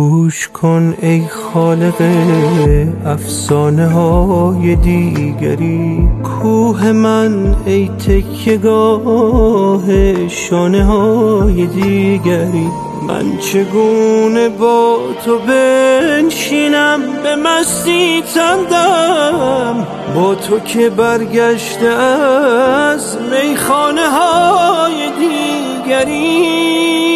گوش کن ای خالق افسانه های دیگری، کوه من ای تکیهگاه شانه های دیگری. من چگونه با تو بنشینم به مستی تندم، با تو که برگشته از میخانه های دیگری.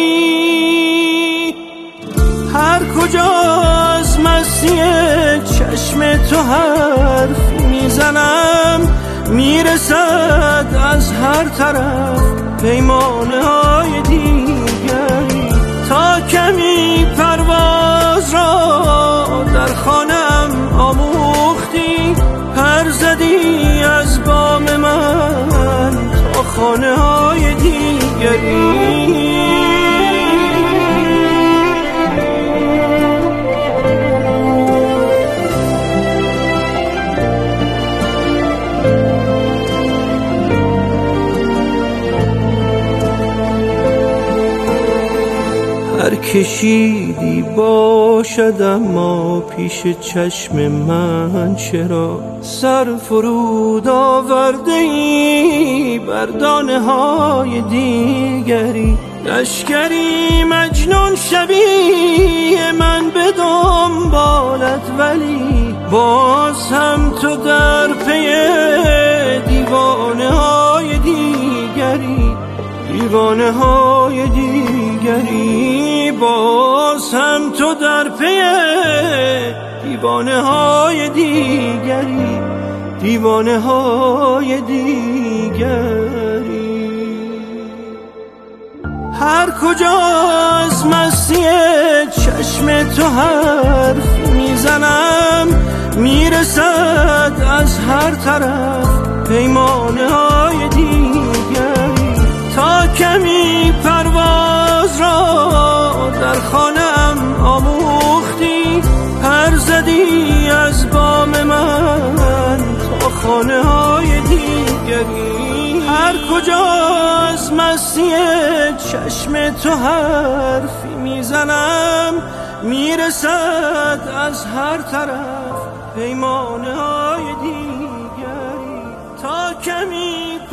هر کجا از مستی چشم تو حرف میزنم، میرسد از هر طرف پیمانه های دیگری. تا کمی پرواز را در خانم آموختی، پر زدی از بام من تا خانه های دیگری. هر کشیدی باشد اما پیش چشم من چرا، سر فرود آورده ای بر دانه های دیگری. لشکری مجنون شبیه من به دنبالت، ولی باز هم تو در پی دیوانه های دیگری. دیوانه های دیگری، باز هم تو در پی دیوانه های دیگری. دیوانه های دیگری. هر کجا از مستی چشم تو حرف میزنم، میرسد از هر طرف پیمانه های دیگری. تا کمی پرواز را در خانم آموختی، پر زدی از بام من تا خانه های دیگری. هر کجا از مستی چشم تو حرفی میزنم، میرسد از هر طرف پیمانه های دیگری. تا کمی